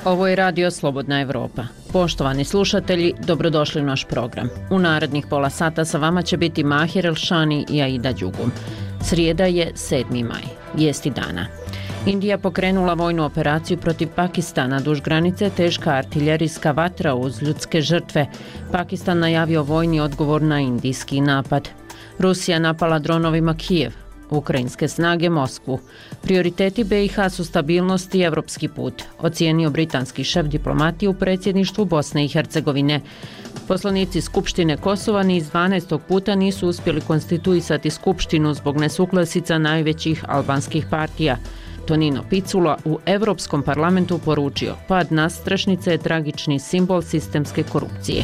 Ovo je Radio Slobodna Evropa. Poštovani slušatelji, dobrodošli u naš program. U narednih pola sata sa vama će biti Mahir Elšani i Aida Đugum. Srijeda je 7. maj, vijesti dana. Indija pokrenula vojnu operaciju protiv Pakistana, duž granice teška artiljerijska vatra uz ljudske žrtve. Pakistan najavio vojni odgovor na indijski napad. Rusija napala dronovima Kijev. Ukrajinske snage Moskvu. Prioriteti BiH su stabilnost i evropski put, ocijenio britanski šef diplomatije u predsjedništvu Bosne i Hercegovine. Poslanici Skupštine Kosova niz 12. puta nisu uspjeli konstituisati Skupštinu zbog nesuglasica najvećih albanskih partija. Tonino Picula u Europskom parlamentu poručio: pad nadstrešnice je tragični simbol sistemske korupcije.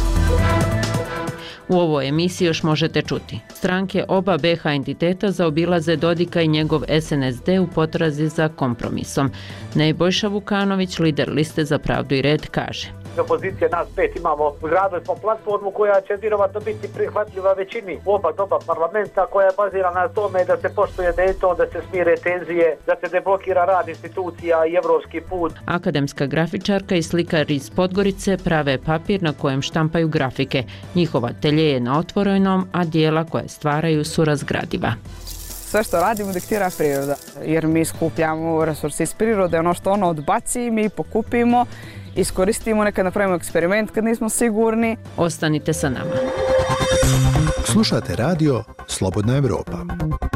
U ovoj emisiji još možete čuti: stranke oba BiH entiteta zaobilaze Dodika i njegov SNSD u potrazi za kompromisom. Nebojša Vukanović, lider liste Za pravdu i red, kaže: opozicije nas 5 imamo, izgradili smo platformu koja će vjerovatno biti prihvatljiva većini u oba doba parlamenta, koja je bazirana na tome da se poštuje Dayton, da se smire tenzije, da se deblokira rad institucija i evropski put. Akademska grafičarka i slikar iz Podgorice prave papir na kojem štampaju grafike. Njihova atelje je na otvorenom, a dijela koje stvaraju su razgradiva. Sve što radimo diktira priroda, jer mi skupljamo resurse iz prirode, ono što ono odbaci mi pokupimo, iskoristimo, nekad napravimo eksperiment kad nismo sigurni. Ostanite sa nama. Slušate radio Slobodna Evropa.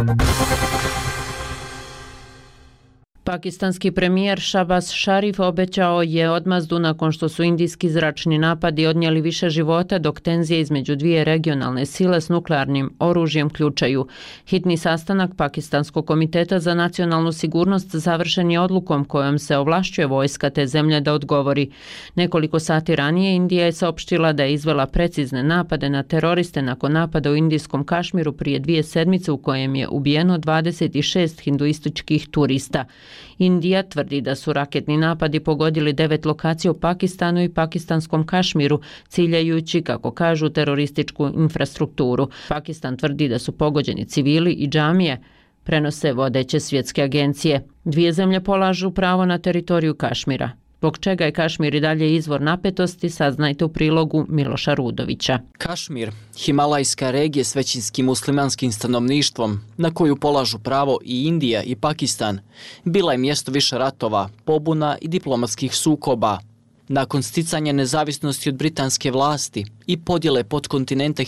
Pakistanski premijer Shahbaz Sharif obećao je odmazdu nakon što su indijski zračni napadi odnijeli više života, dok tenzije između dvije regionalne sile s nuklearnim oružjem ključaju. Hitni sastanak Pakistanskog komiteta za nacionalnu sigurnost završen je odlukom kojom se ovlašćuje vojska te zemlje da odgovori. Nekoliko sati ranije Indija je saopštila da je izvela precizne napade na teroriste nakon napada u indijskom Kašmiru prije 2 sedmice u kojem je ubijeno 26 hinduističkih turista. Indija tvrdi da su raketni napadi pogodili 9 lokacija u Pakistanu i pakistanskom Kašmiru, ciljajući, kako kažu, terorističku infrastrukturu. Pakistan tvrdi da su pogođeni civili i džamije, prenose vodeće svjetske agencije. Dvije zemlje polažu pravo na teritoriju Kašmira. Zbog čega je Kašmir i dalje izvor napetosti, saznajte u prilogu Miloša Rudovića. Kašmir, himalajska regija s većinskim muslimanskim stanovništvom, na koju polažu pravo i Indija i Pakistan, bila je mjesto više ratova, pobuna i diplomatskih sukoba. Nakon sticanja nezavisnosti od britanske vlasti i podjele podkontinenta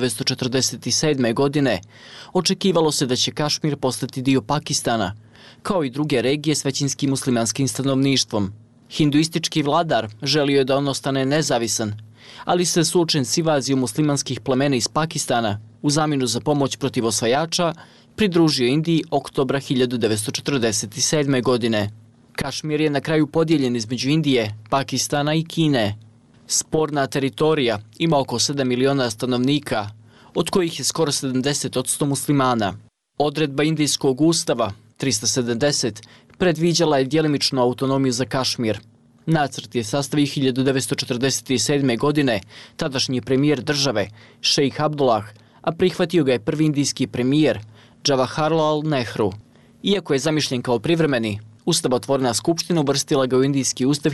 1947. godine, očekivalo se da će Kašmir postati dio Pakistana, kao i druge regije s većinskim muslimanskim stanovništvom. Hinduistički vladar želio je da on ostane nezavisan, ali se suočen s invazijom muslimanskih plemena iz Pakistana u zamjenu za pomoć protiv osvajača pridružio Indiji oktobra 1947. godine. Kašmir je na kraju podijeljen između Indije, Pakistana i Kine. Sporna teritorija ima oko 7 miliona stanovnika, od kojih je skoro 70% muslimana. Odredba indijskog ustava 370 predviđala je djelimičnu autonomiju za Kašmir. Nacrt je sastavio 1947. godine tadašnji premijer države, šejh Abdullah, a prihvatio ga je prvi indijski premijer, Jawaharlal Nehru. Iako je zamišljen kao privremeni, Ustavotvorna skupština uvrstila ga u indijski ustav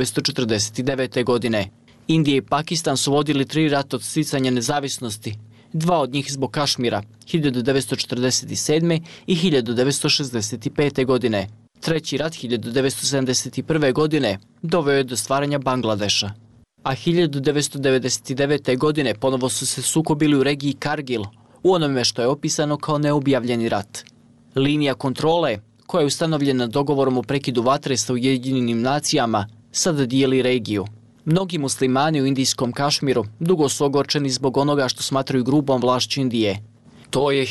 1949. godine. Indija i Pakistan su vodili 3 rata od sticanja nezavisnosti, 2 od njih zbog Kašmira, 1947. i 1965. godine. Treći rat 1971. godine doveo je do stvaranja Bangladeša. A 1999. godine ponovo su se sukobili u regiji Kargil, u onome što je opisano kao neobjavljeni rat. Linija kontrole, koja je ustanovljena dogovorom o prekidu vatre sa Ujedinjenim nacijama, sada dijeli regiju. Mnogi muslimani u indijskom Kašmiru dugo su ogorčeni zbog onoga što smatraju grubom vlašću Indije. To je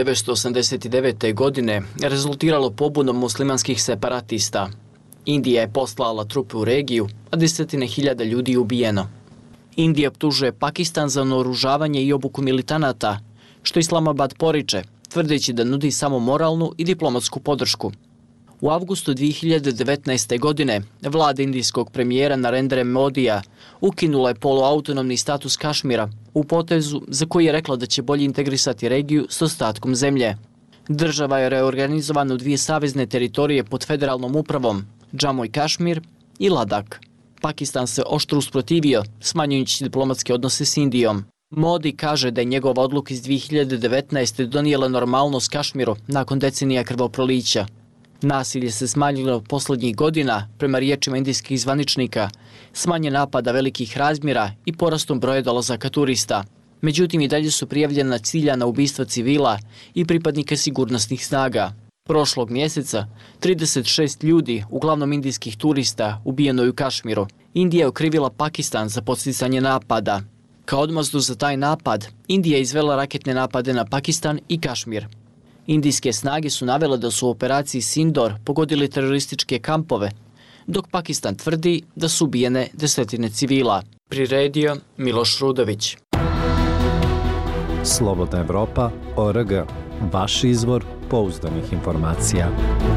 1989. godine rezultiralo pobunom muslimanskih separatista. Indija je poslala trupe u regiju, a 10.000 ljudi je ubijeno. Indija optužuje Pakistan za naoružavanje i obuku militanata, što Islamabad poriče, tvrdeći da nudi samo moralnu i diplomatsku podršku. U avgustu 2019. godine vlada indijskog premijera Narendra Modija ukinula je poluautonomni status Kašmira u potezu za koji je rekla da će bolje integrisati regiju s ostatkom zemlje. Država je reorganizovana u 2 savezne teritorije pod federalnom upravom, Džammu i Kašmir i Ladak. Pakistan se oštro usprotivio, smanjujući diplomatske odnose s Indijom. Modi kaže da je njegova odluka iz 2019. donijela normalnost Kašmiru nakon decenija krvoprolića. Nasilje se smanjilo posljednjih godina, prema riječima indijskih zvaničnika, smanje napada velikih razmjera i porastom broja dolazaka turista. Međutim, i dalje su prijavljena ciljana ubistva civila i pripadnika sigurnosnih snaga. Prošlog mjeseca 36 ljudi, uglavnom indijskih turista, ubijeno je u Kašmiru. Indija je okrivila Pakistan za podsticanje napada. Kao odmazdu za taj napad, Indija je izvela raketne napade na Pakistan i Kašmir. Indijske snage su navele da su u operaciji Sindor pogodili terorističke kampove, dok Pakistan tvrdi da su ubijene desetine civila. Priredio Miloš Rudović. Slobodna Evropa.org. Vaš izvor pouzdanih informacija.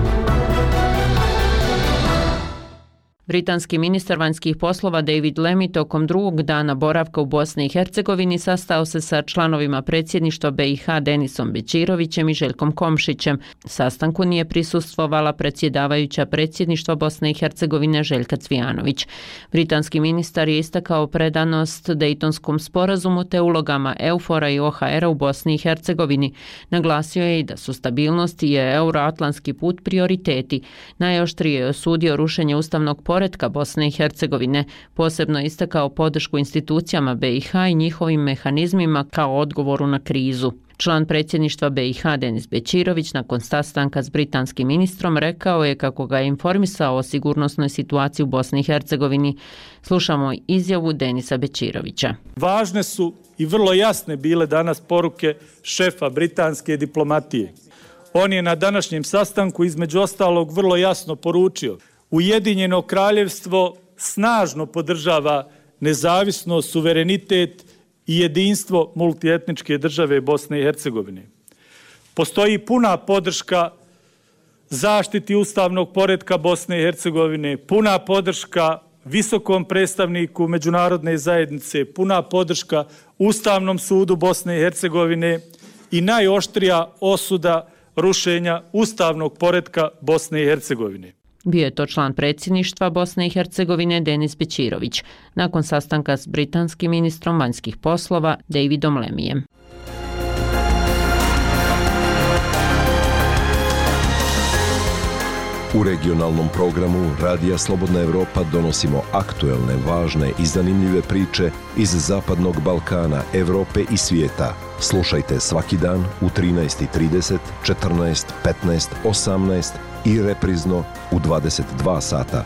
Britanski ministar vanjskih poslova David Lammy tokom drugog dana boravka u Bosni i Hercegovini sastao se sa članovima predsjedništva BiH Denisom Bećirovićem i Željkom Komšićem. Sastanku nije prisustvovala predsjedavajuća predsjedništva Bosne i Hercegovine Željka Cvijanović. Britanski ministar je istakao predanost Dejtonskom sporazumu te ulogama EUFOR-a i OHR-a u Bosni i Hercegovini. Naglasio je i da su stabilnost i euroatlantski put prioriteti. Najoštrije je osudio rušenje ustavnog poretka Bosne i Hercegovine, posebno istakao podršku institucijama BiH i njihovim mehanizmima kao odgovoru na krizu. Član predsjedništva BiH Denis Bećirović nakon sastanka s britanskim ministrom rekao je kako ga je informisao o sigurnosnoj situaciji u Bosni i Hercegovini. Slušamo izjavu Denisa Bećirovića. Važne su i vrlo jasne bile danas poruke šefa britanske diplomatije. On je na današnjem sastanku između ostalog vrlo jasno poručio: Ujedinjeno kraljevstvo snažno podržava nezavisnost, suverenitet i jedinstvo multietničke države Bosne i Hercegovine. Postoji puna podrška zaštiti ustavnog poretka Bosne i Hercegovine, puna podrška visokom predstavniku međunarodne zajednice, puna podrška Ustavnom sudu Bosne i Hercegovine i najoštrija osuda rušenja ustavnog poretka Bosne i Hercegovine. Bio je to član predsjedništva Bosne i Hercegovine Denis Bećirović nakon sastanka s britanskim ministrom vanjskih poslova Davidom Lemijem. U regionalnom programu Radija Slobodna Evropa donosimo aktuelne, važne i zanimljive priče iz Zapadnog Balkana, Evrope i svijeta. Slušajte svaki dan u 13:30, 14, 15, 18 i reprizno u 22 sata.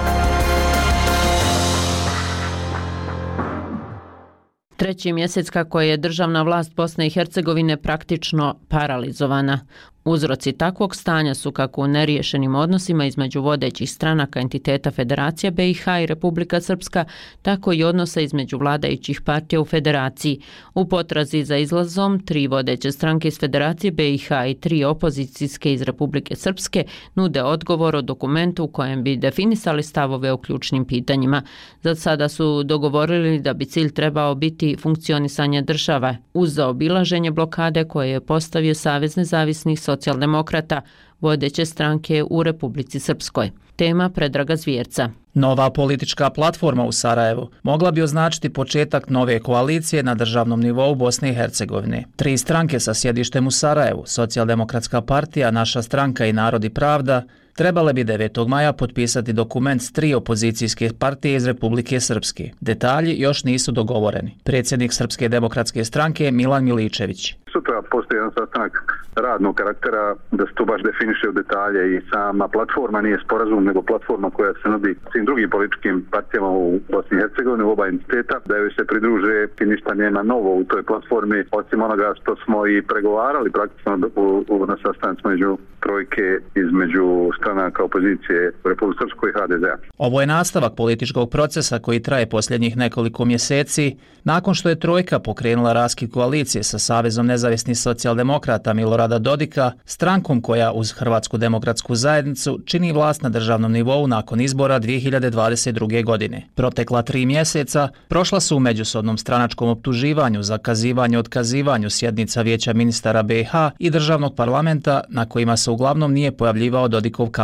Treći mjesec kako je državna vlast Bosne i Hercegovine praktično paralizovana. Uzroci takvog stanja su kako u neriješenim odnosima između vodećih stranaka entiteta Federacija BiH i Republika Srpska, tako i odnosa između vladajućih partija u Federaciji. U potrazi za izlazom, 3 vodeće stranke iz Federacije BiH i 3 opozicijske iz Republike Srpske nude odgovor o dokumentu u kojem bi definisali stavove o ključnim pitanjima. Za sada su dogovorili da bi cilj trebao biti funkcionisanje države uz zaobilaženje blokade koje je postavio Savez nezavisnih socijaldemokrata, vodeće stranke u Republici Srpskoj. Tema Predraga Zvjerca. Nova politička platforma u Sarajevu mogla bi označiti početak nove koalicije na državnom nivou Bosne i Hercegovine. 3 stranke sa sjedištem u Sarajevu, Socijaldemokratska partija, Naša stranka i Narod i pravda, trebale bi 9. maja potpisati dokument s 3 opozicijske partije iz Republike Srpske. Detalji još nisu dogovoreni. Predsjednik Srpske demokratske stranke Milan Miličević. Sutra postoji jedan sastanak radnog karaktera da se to baš definiše u detalje i sama platforma nije sporazum nego platforma koja se nudi svim drugim političkim partijama u Bosni i Hercegovini, u oba entiteta, da joj se pridruže i ništa nema novo u toj platformi, osim onoga što smo i pregovarali praktično na sastancima među trojke između stranaka opozicije u Republike Srpskoj i HDZ-a. Ovo je nastavak političkog procesa koji traje posljednjih nekoliko mjeseci nakon što je trojka pokrenula raskid koalicije sa Savezom nezavisnih socijaldemokrata Milorada Dodika, strankom koja uz Hrvatsku demokratsku zajednicu čini vlast na državnom nivou nakon izbora 2022. godine. Protekla 3 mjeseca prošla su u međusobnom stranačkom optuživanju, zakazivanju i otkazivanju sjednica Vijeća ministara BiH i državnog parlamenta na kojima se uglavnom nije pojavljivao Dodikov kadar.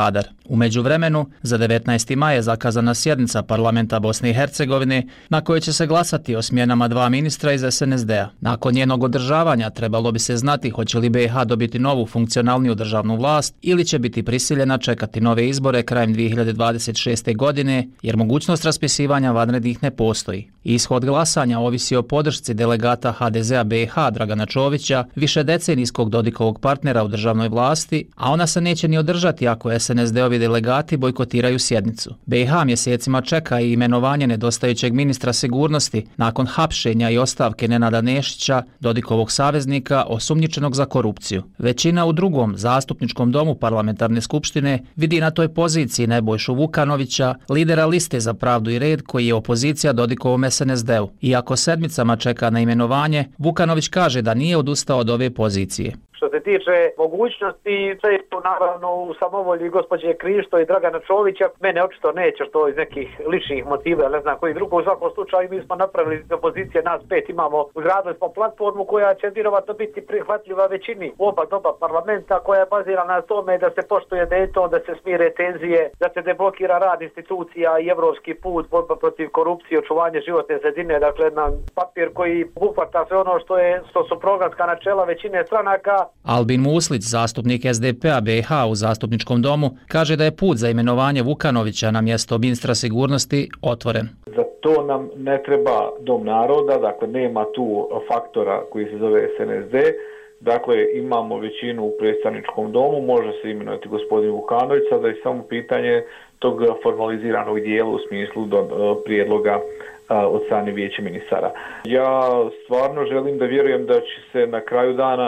U međuvremenu, za 19. maj je zakazana sjednica parlamenta Bosne i Hercegovine na kojoj će se glasati o smjenama 2 ministra iz SNSD-a. Nakon njenog održavanja trebalo bi se znati hoće li BiH dobiti novu funkcionalniju državnu vlast ili će biti prisiljena čekati nove izbore krajem 2026. godine jer mogućnost raspisivanja vanrednih ne postoji. Ishod glasanja ovisi o podršci delegata HDZ-a BiH Dragana Čovića, višedecenijskog Dodikovog partnera u državnoj vlasti, a ona se neće ni održati ako SNSD-ovi delegati bojkotiraju sjednicu. BiH mjesecima čeka i imenovanje nedostajućeg ministra sigurnosti nakon hapšenja i ostavke Nenada Nešića, Dodikovog saveznika, osumnjičenog za korupciju. Većina u drugom zastupničkom domu parlamentarne skupštine vidi na toj poziciji Nebojšu Vukanovića, lidera liste za pravdu i red koji je opozicija Dodikovom SNSD-u. Iako sedmicama čeka na imenovanje, Vukanović kaže da nije odustao od ove pozicije. Što se tiče mogućnosti, sve je to naravno u samovolji gospođe Krišto i Dragana Čovića. Mene očito neće što iz nekih ličnih motiva, ne znam koji drugo. U svakom slučaju mi smo napravili opozicije, nas 5 imamo, uzradili smo platformu koja će vjerovatno biti prihvatljiva većini u oba doba parlamenta, koja je bazirana na tome da se poštuje Dayton, da se smire tenzije, da se deblokira rad institucija i evropski put, borba protiv korupcije, očuvanje životne sredine. Dakle, jedan papir koji obuhvata sve ono što su programska načela većine stranaka. Albin Muslić, zastupnik SDP-a BiH u zastupničkom domu, kaže da je put za imenovanje Vukanovića na mjesto ministra sigurnosti otvoren. Za to nam ne treba dom naroda, dakle nema tu faktora koji se zove SNSD, dakle imamo većinu u predstavničkom domu, može se imenovati gospodin Vukanović, sada je samo pitanje tog formaliziranog dijela u smislu prijedloga od strane vijeća ministara. Ja stvarno želim da vjerujem da će se na kraju dana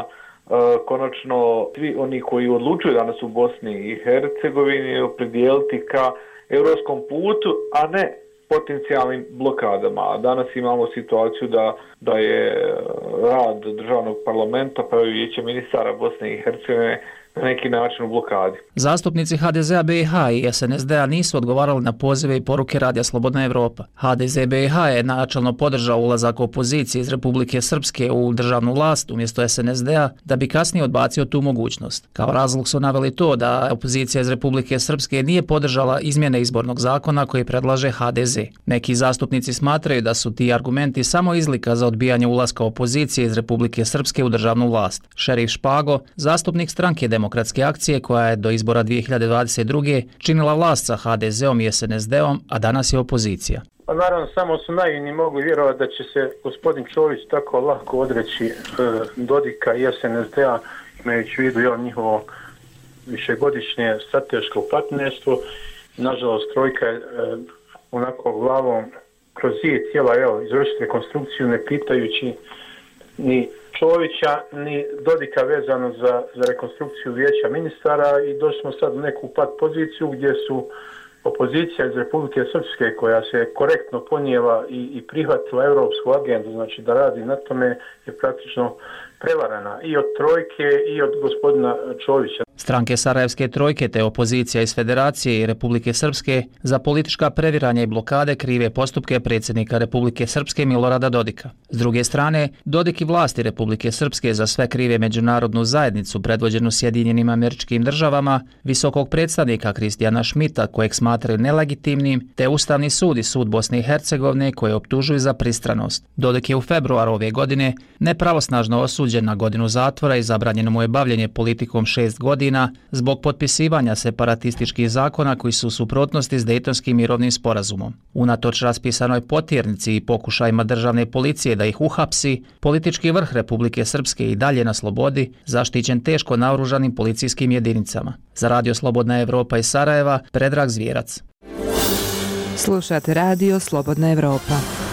konačno svi oni koji odlučuju danas u Bosni i Hercegovini opredijeliti ka europskom putu, a ne potencijalnim blokadama. A danas imamo situaciju da je rad državnog parlamenta pa i vijeće ministara Bosne i Hercegovine na neki način u blokadi. Zastupnici HDZ-a BiH i SNSD-a nisu odgovarali na pozive i poruke Radija Slobodna Evropa. HDZ BiH je načelno podržao ulazak opozicije iz Republike Srpske u državnu vlast umjesto SNSD-a da bi kasnije odbacio tu mogućnost. Kao razlog su naveli to da opozicija iz Republike Srpske nije podržala izmjene izbornog zakona koji predlaže HDZ. Neki zastupnici smatraju da su ti argumenti samo izlika za odbijanje ulaska opozicije iz Republike Srpske u državnu vlast. Šerif Špago, zastupnik stranke Demokratske akcije koja je do izbora 2022. činila vlast sa HDZ-om i SNSD-om, a danas je opozicija. Pa naravno, samo su naivni mogli vjerovati da će se gospodin Čović tako lako odreći Dodika i SNSD-a, imajući u vidu njihovo višegodišnje strateško partnerstvo. Nažalost, trojka je onako glavom kroz zid htjela izvršiti rekonstrukciju ne pitajući ni Čovića ni Dodika vezano za rekonstrukciju vijeća ministara i došli smo sad u neku pat poziciju gdje su opozicija iz Republike Srpske koja se korektno ponijela i prihvatila europsku agendu, znači da radi na tome, je praktično prevarana i od trojke i od gospodina Čovića. Stranke Sarajevske trojke te opozicija iz Federacije i Republike Srpske za politička previranja i blokade krive postupke predsjednika Republike Srpske Milorada Dodika. S druge strane, Dodik i vlasti Republike Srpske za sve krive međunarodnu zajednicu predvođenu Sjedinjenim Američkim Državama, visokog predstavnika Kristijana Šmita kojeg smatraju nelegitimnim, te Ustavni sud i sud Bosne i Hercegovine koje optužuju za pristranost. Dodik je u februaru ove godine nepravosnažno osuđen na godinu zatvora i zabranjeno mu je bavljenje politikom 6 godina zbog potpisivanja separatističkih zakona koji su u suprotnosti s Dejtonskim mirovnim sporazumom. Unatoč raspisanoj potjernici i pokušajima državne policije da ih uhapsi, politički vrh Republike Srpske i dalje na slobodi, zaštićen teško naoružanim policijskim jedinicama. Za Radio Slobodna Evropa iz Sarajeva, Predrag Zvijerac. Slušate Radio Slobodna Evropa.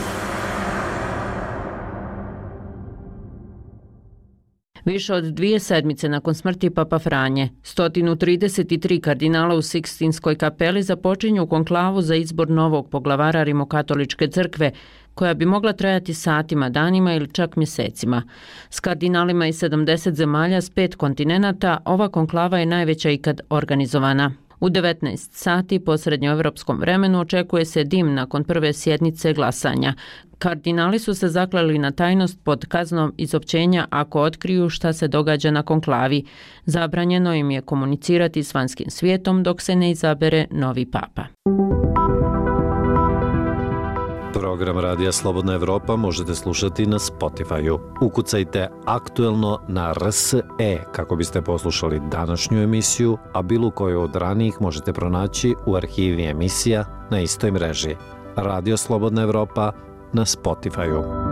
Više od 2 sedmice nakon smrti Papa Franje, 133 kardinala u Sikstinskoj kapeli započinju konklavu za izbor novog poglavara Rimokatoličke crkve, koja bi mogla trajati satima, danima ili čak mjesecima. S kardinalima iz 70 zemalja s 5 kontinenata, ova konklava je najveća ikad organizovana. U 19 sati po srednjoevropskom vremenu očekuje se dim nakon prve sjednice glasanja. Kardinali su se zakleli na tajnost pod kaznom izopćenja ako otkriju šta se događa na konklavi. Zabranjeno im je komunicirati s vanjskim svijetom dok se ne izabere novi papa. Program Radija Slobodna Evropa možete slušati na Spotify-u. Ukucajte aktuelno na RSE kako biste poslušali današnju emisiju, a bilo koju od ranijih možete pronaći u arhivi emisija na istoj mreži. Radio Slobodna Evropa na Spotify-u.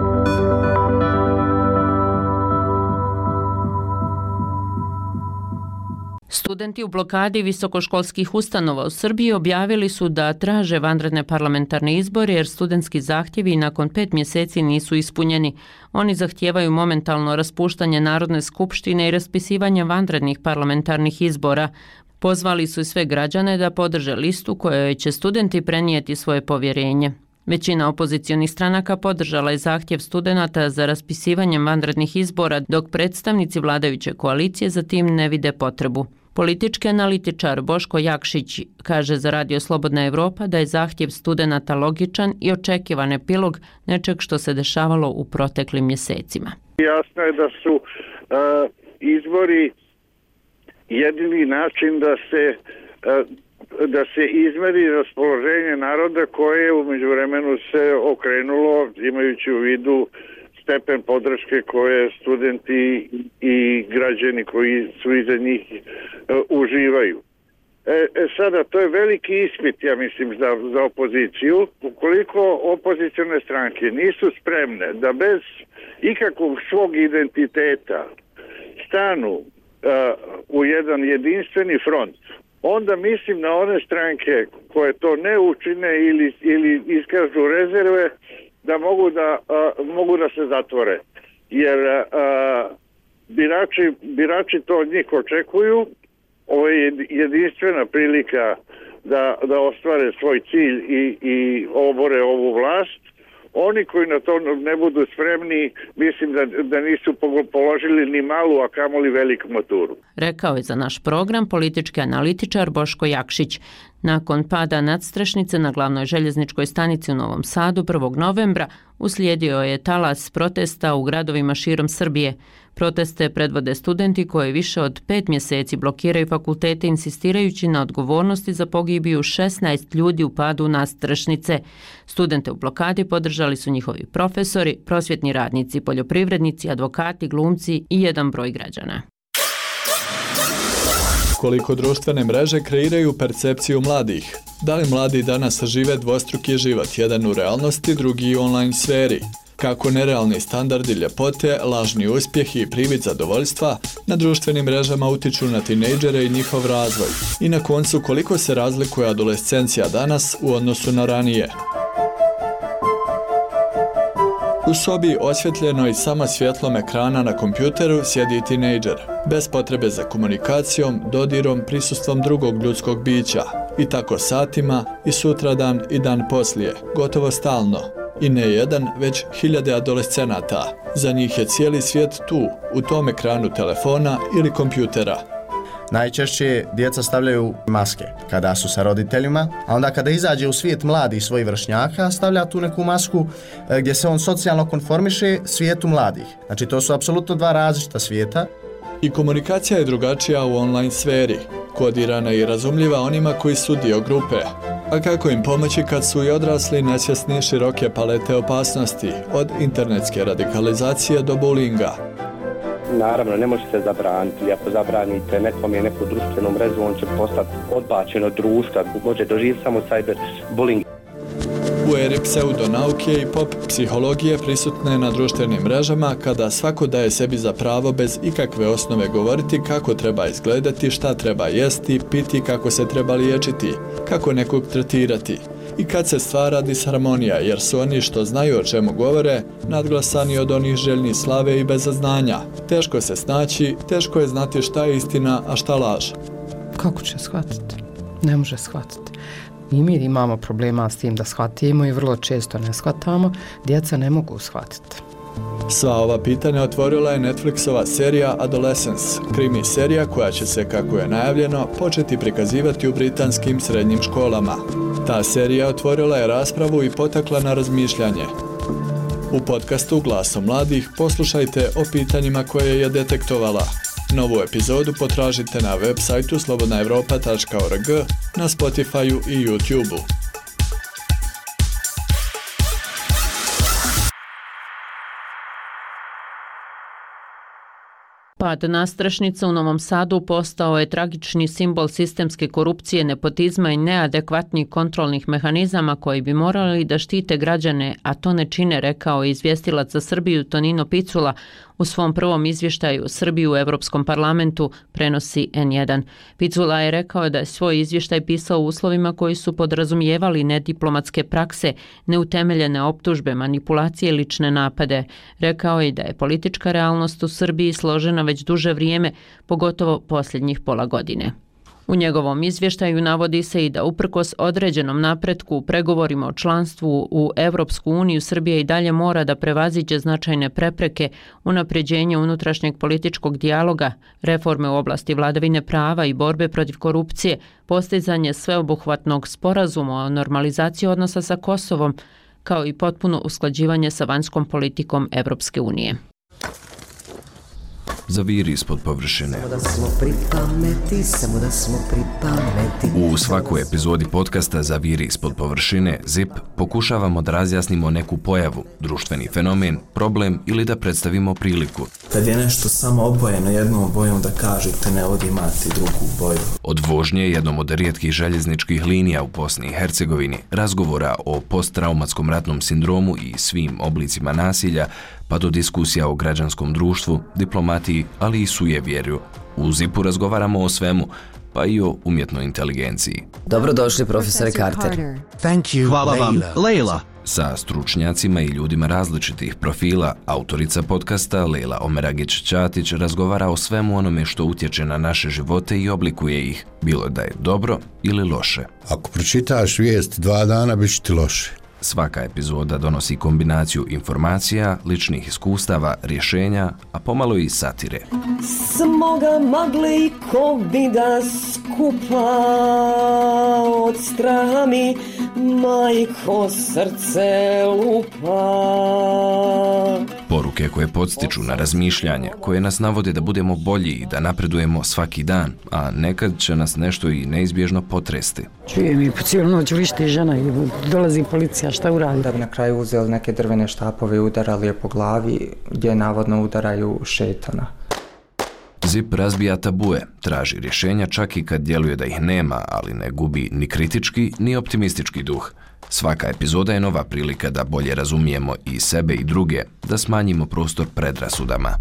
Studenti u blokadi visokoškolskih ustanova u Srbiji objavili su da traže vanredne parlamentarne izbore jer studentski zahtjevi nakon 5 mjeseci nisu ispunjeni. Oni zahtijevaju momentalno raspuštanje Narodne skupštine i raspisivanje vanrednih parlamentarnih izbora. Pozvali su sve građane da podrže listu kojoj će studenti prenijeti svoje povjerenje. Većina opozicionih stranaka podržala je zahtjev studenata za raspisivanjem vanrednih izbora, dok predstavnici vladajuće koalicije za tim ne vide potrebu. Politički analitičar Boško Jakšić kaže za Radio Slobodna Evropa da je zahtjev studenata logičan i očekivan epilog nečeg što se dešavalo u proteklim mjesecima. Jasno je da su izbori jedini način da se izmeri raspoloženje naroda koje je u međuvremenu se okrenulo imajući u vidu stepen podrške koje studenti i građani koji su iza njih uživaju. Sada, to je veliki ispit, ja mislim, za opoziciju. Ukoliko opozicione stranke nisu spremne da bez ikakvog svog identiteta stanu u jedan jedinstveni front, onda mislim na one stranke koje to ne učine ili iskažu rezerve da mogu da se zatvore. Jer birači to od njih očekuju. Ovo je jedinstvena prilika da ostvare svoj cilj i obore ovu vlast. Oni koji na to ne budu spremni, mislim da nisu položili ni malu, a kamoli veliku maturu. Rekao je za naš program politički analitičar Boško Jakšić. Nakon pada nadstrešnice na glavnoj željezničkoj stanici u Novom Sadu 1. novembra uslijedio je talas protesta u gradovima širom Srbije. Proteste predvode studenti koji više od 5 mjeseci blokiraju fakultete insistirajući na odgovornosti za pogibiju 16 ljudi u padu nadstrešnice. Studente u blokadi podržali su njihovi profesori, prosvjetni radnici, poljoprivrednici, advokati, glumci i jedan broj građana. Koliko društvene mreže kreiraju percepciju mladih? Da li mladi danas žive dvostruki život, jedan u realnosti, drugi u online sferi? Kako nerealni standardi ljepote, lažni uspjehi i privid zadovoljstva na društvenim mrežama utiču na tinejdžere i njihov razvoj? I na koncu, koliko se razlikuje adolescencija danas u odnosu na ranije? U sobi osvjetljenoj samo svjetlom ekrana na kompjuteru sjedi tinejdžer, bez potrebe za komunikacijom, dodirom, prisustvom drugog ljudskog bića. I tako satima, i sutradan, i dan poslije, gotovo stalno. I ne jedan, već hiljade adolescenata. Za njih je cijeli svijet tu, u tom ekranu telefona ili kompjutera. Najčešće djeca stavljaju maske kada su sa roditeljima, a onda kada izađe u svijet mladih svojih vršnjaka, stavlja tu neku masku gdje se on socijalno konformiše svijetu mladih. Znači to su apsolutno dva različita svijeta. I komunikacija je drugačija u online sferi, kodirana i razumljiva onima koji su dio grupe. A kako im pomoći kad su i odrasli nesvjesni široke palete opasnosti, od internetske radikalizacije do bullyinga? Naravno, ne može se zabraniti. Ako zabranite nekom je neku društvenu mrežu, on će postati odbačen od društva, može doživjeti samo cyberbullying. U eri pseudonauke i pop psihologije prisutne na društvenim mrežama, kada svako daje sebi za pravo bez ikakve osnove govoriti kako treba izgledati, šta treba jesti, piti, kako se treba liječiti, kako nekog tretirati. I kad se stvara disharmonija, jer su oni što znaju o čemu govore, nadglasani od onih željni slave i bezaznanja. Teško se snaći, teško je znati šta je istina, a šta laž. Kako će shvatiti? Ne može shvatiti. I mi imamo problema s tim da shvatimo i vrlo često ne shvatamo. Djeca ne mogu shvatiti. Sva ova pitanja otvorila je Netflixova serija Adolescence, krimi serija koja će se, kako je najavljeno, početi prikazivati u britanskim srednjim školama. Ta serija otvorila je raspravu i potakla na razmišljanje. U podcastu Glasom mladih poslušajte o pitanjima koje je detektovala. Novu epizodu potražite na web sajtu slobodnaevropa.org, na Spotifyu i YouTubeu. Pad nastrešnica u Novom Sadu postao je tragični simbol sistemske korupcije, nepotizma i neadekvatnih kontrolnih mehanizama koji bi morali da štite građane, a to ne čine, rekao je izvjestilac za Srbiju Tonino Picula u svom prvom izvještaju Srbiju u Evropskom parlamentu, prenosi N1. Picula je rekao da je svoj izvještaj pisao u uslovima koji su podrazumijevali nediplomatske prakse, neutemeljene optužbe, manipulacije i lične napade. Rekao je da je politička realnost u Srbiji složena već duže vrijeme, pogotovo posljednjih pola godine. U njegovom izvještaju navodi se i da uprkos određenom napretku u pregovorima o članstvu u Evropsku uniju, Srbija i dalje mora da prevaziđe značajne prepreke, unapređenje unutrašnjeg političkog dijaloga, reforme u oblasti vladavine prava i borbe protiv korupcije, postizanje sveobuhvatnog sporazuma o normalizaciji odnosa sa Kosovom, kao i potpuno usklađivanje sa vanjskom politikom Evropske unije. Zaviri ispod površine. U svakoj epizodi podcasta Zaviri ispod površine ZIP pokušavamo da razjasnimo neku pojavu, društveni fenomen, problem ili da predstavimo priliku. Kad je nešto samo obojeno jednom bojom da kažete ne ovdje imate drugu boju. Od vožnje jednom od rijetkih željezničkih linija u Bosni i Hercegovini, razgovora o posttraumatskom ratnom sindromu i svim oblicima nasilja, pa do diskusija o građanskom društvu, diplomatiji, ali i sujevjerju. U ZIP-u razgovaramo o svemu, pa i o umjetnoj inteligenciji. Dobrodošli, profesore Carter. Hvala vam, Leila. Sa stručnjacima i ljudima različitih profila, autorica podcasta Leila Omeragić-Ćatić razgovara o svemu onome što utječe na naše živote i oblikuje ih, bilo da je dobro ili loše. Ako pročitaš vijest 2 dana, bit će ti loše. Svaka epizoda donosi kombinaciju informacija, ličnih iskustava, rješenja, a pomalo i satire. Smoga magle i kovida skupa od straha mi majko srce lupa. Poruke koje podstiču na razmišljanje, koje nas navode da budemo bolji i da napredujemo svaki dan, a nekad će nas nešto i neizbježno potresti. Čujem i po cijelu noć vrišti žena i dolazi policija, šta uradi? Da bi na kraju uzeli neke drvene štapove i udarali je po glavi, gdje navodno udaraju šetana. ZIP razbija tabue, traži rješenja čak i kad djeluje da ih nema, ali ne gubi ni kritički ni optimistički duh. Svaka epizoda je nova prilika da bolje razumijemo i sebe i druge, da smanjimo prostor predrasudama.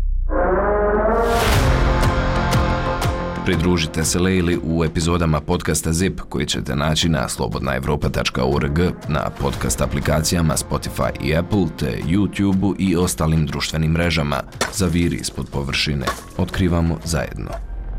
Pridružite se Leili u epizodama podcasta ZIP koji ćete naći na slobodnaevropa.org, na podcast aplikacijama Spotify i Apple, te YouTubeu i ostalim društvenim mrežama. Zaviri ispod površine. Otkrivamo zajedno.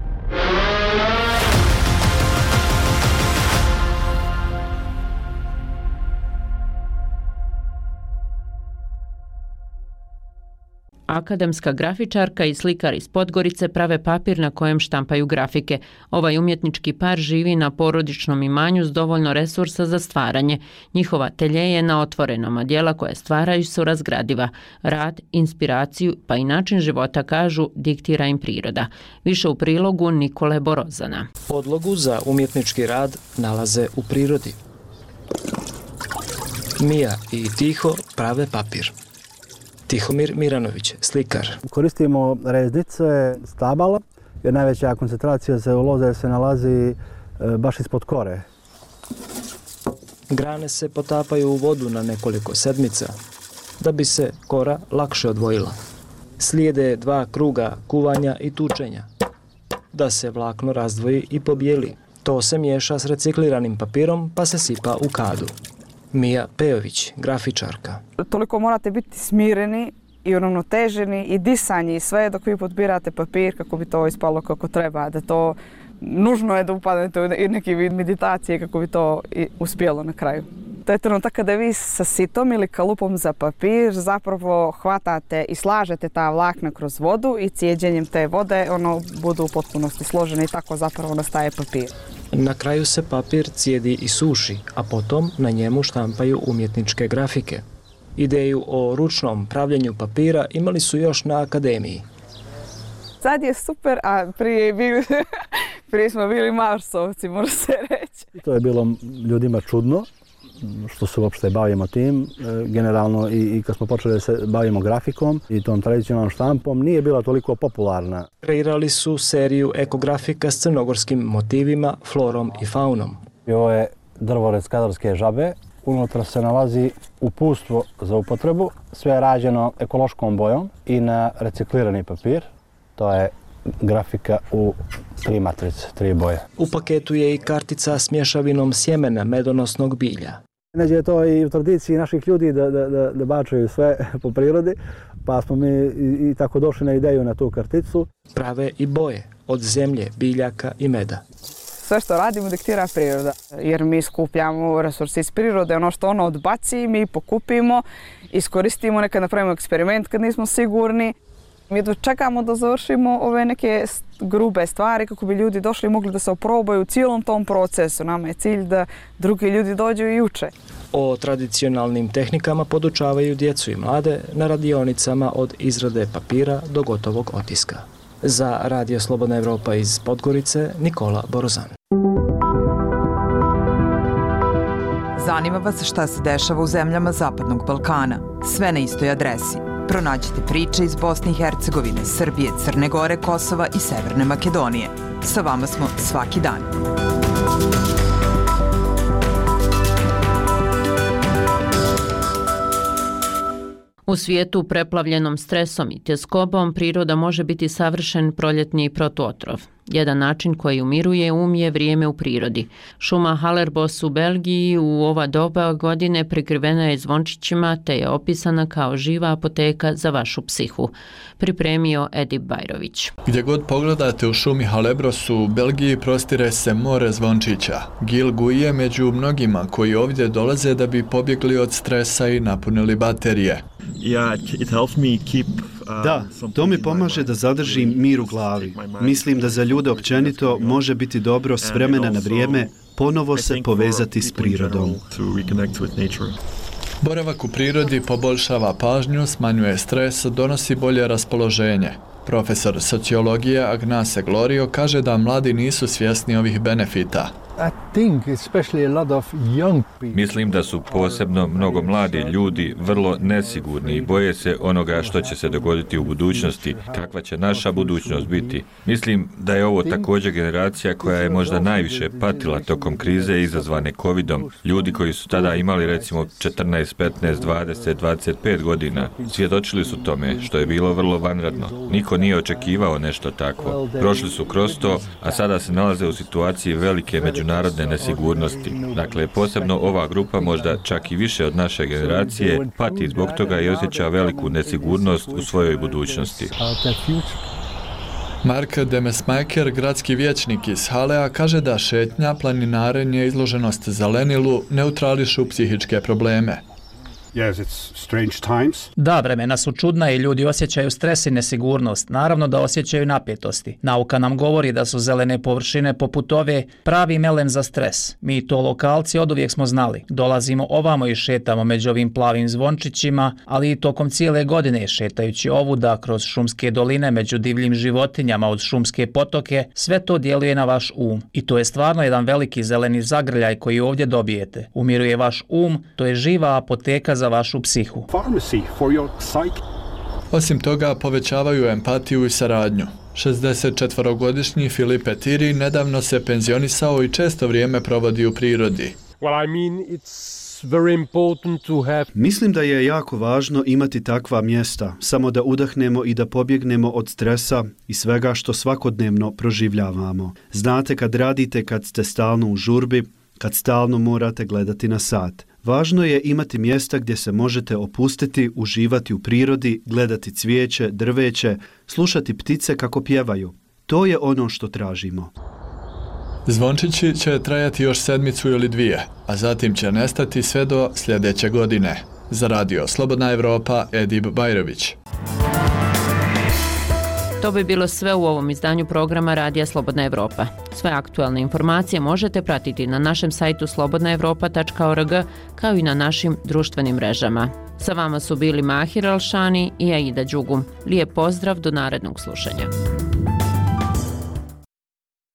Akademska grafičarka i slikar iz Podgorice prave papir na kojem štampaju grafike. Ovaj umjetnički par živi na porodičnom imanju s dovoljno resursa za stvaranje. Njihova atelje je na otvorenom, a djela koje stvaraju su razgradiva. Rad, inspiraciju pa i način života, kažu, diktira im priroda. Više u prilogu Nikole Borozana. Podlogu za umjetnički rad nalaze u prirodi. Mija i Tiho prave papir. Tihomir Miranović, slikar. Koristimo reznice stabala, jer najveća koncentracija celuloze se nalazi baš ispod kore. Grane se potapaju u vodu na nekoliko sedmica, da bi se kora lakše odvojila. Slijede 2 kruga kuvanja i tučenja, da se vlakno razdvoji i pobijeli. To se miješa s recikliranim papirom pa se sipa u kadu. Mija Pejović, grafičarka. Toliko morate biti smireni i uravnoteženi i disanje i sve dok vi podbirate papir kako bi to ispalo kako treba. Da to nužno je da upadnete u neki vid meditacije kako bi to uspjelo na kraju. To je trenutak kada vi sa sitom ili kalupom za papir zapravo hvatate i slažete ta vlakna kroz vodu i cijeđenjem te vode budu u potpunosti složene i tako zapravo nastaje papir. Na kraju se papir cijedi i suši, a potom na njemu štampaju umjetničke grafike. Ideju o ručnom pravljenju papira imali su još na akademiji. Sad je super, a prije smo bili marsovci, može se reći. To je bilo ljudima čudno, što se uopšte bavimo tim. Generalno i kad smo počeli da se bavimo grafikom i tom tradicionalnom štampom, nije bila toliko popularna. Kreirali su seriju ekografika s crnogorskim motivima, florom i faunom. Ovo je drvored skadarske žabe. Unutra se nalazi uputstvo za upotrebu. Sve je rađeno ekološkom bojom i na reciklirani papir. To je grafika u 3 matrice, 3 boje. U paketu je i kartica s mješavinom sjemena medonosnog bilja. Inače je to i u tradiciji naših ljudi da bačaju sve po prirodi, pa smo mi i tako došli na ideju na tu karticu. Prave i boje od zemlje, biljaka i meda. Sve što radimo diktira priroda, jer mi skupljamo resurse iz prirode, ono što ono odbaci, mi pokupimo, iskoristimo, nekad napravimo eksperiment kad nismo sigurni. Mi čekamo da završimo ove neke grube stvari kako bi ljudi došli i mogli da se oprobaju u cijelom tom procesu. Nama je cilj da drugi ljudi dođu i uče. O tradicionalnim tehnikama podučavaju djecu i mlade na radionicama od izrade papira do gotovog otiska. Za Radio Slobodna Evropa iz Podgorice, Nikola Borozan. Zanima vas šta se dešava u zemljama Zapadnog Balkana. Sve na istoj adresi. Pronađite priče iz Bosne i Hercegovine, Srbije, Crne Gore, Kosova i Severne Makedonije. Sa vama smo svaki dan. U svijetu preplavljenom stresom i tjeskobom priroda može biti savršen proljetni protuotrov. Jedan način koji umiruje je vrijeme u prirodi. Šuma Hallerbos u Belgiji u ova doba godine prekrivena je zvončićima te je opisana kao živa apoteka za vašu psihu. Pripremio Edip Bajrović. Gdje god pogledate u šumi Halebros u Belgiji prostire se more zvončića. Gil Gui je među mnogima koji ovdje dolaze da bi pobjegli od stresa i napunili baterije. Da, to mi pomaže da zadržim mir u glavi. Mislim da za ljude općenito može biti dobro s vremena na vrijeme ponovo se povezati s prirodom. Boravak u prirodi poboljšava pažnju, smanjuje stres, donosi bolje raspoloženje. Profesor sociologije Agnase Glorio kaže da mladi nisu svjesni ovih benefita. Mislim da su posebno mnogo mladi ljudi vrlo nesigurni i boje se onoga što će se dogoditi u budućnosti, kakva će naša budućnost biti. Mislim da je ovo također generacija koja je možda najviše patila tokom krize izazvane covidom. Ljudi koji su tada imali recimo 14, 15, 20, 25 godina svjedočili su tome, što je bilo vrlo vanredno. Niko nije očekivao nešto takvo. Prošli su kroz to, a sada se nalaze u situaciji velike međunarodne nesigurnosti. Dakle, posebno ova grupa, možda čak i više od naše generacije, pati zbog toga i osjeća veliku nesigurnost u svojoj budućnosti. Mark Demesmaker, gradski vijećnik iz Halea, kaže da šetnja, planinarenje, izloženost zelenilu neutrališu psihičke probleme. Da, vremena su čudna i ljudi osjećaju stres i nesigurnost. Naravno da osjećaju napetosti. Nauka nam govori da su zelene površine poput ove pravi melem za stres. Mi to lokalci oduvijek smo znali. Dolazimo ovamo i šetamo među ovim plavim zvončićima, ali i tokom cijele godine šetajući ovuda kroz šumske doline među divljim životinjama od šumske potoke, sve to djeluje na vaš I to je stvarno jedan veliki zeleni zagrljaj koji ovdje dobijete. Umiruje vaš to je živa apoteka za vašu psihu. Osim toga, povećavaju empatiju i saradnju. 64-godišnji Filipe Tiri nedavno se penzionisao i često vrijeme provodi u prirodi. Mislim da je jako važno imati takva mjesta, samo da udahnemo i da pobjegnemo od stresa i svega što svakodnevno proživljavamo. Znate, kad radite, kad ste stalno u žurbi, kad stalno morate gledati na sat. Važno je imati mjesta gdje se možete opustiti, uživati u prirodi, gledati cvijeće, drveće, slušati ptice kako pjevaju. To je ono što tražimo. Zvončići će trajati još sedmicu ili dvije, a zatim će nestati sve do sljedeće godine. Za radio Slobodna Evropa, Edib Bajrović. To bi bilo sve u ovom izdanju programa Radija Slobodna Evropa. Sve aktualne informacije možete pratiti na našem sajtu slobodnaevropa.org kao i na našim društvenim mrežama. Sa vama su bili Mahir Alšani i Aida Đugum. Lijep pozdrav do narednog slušanja.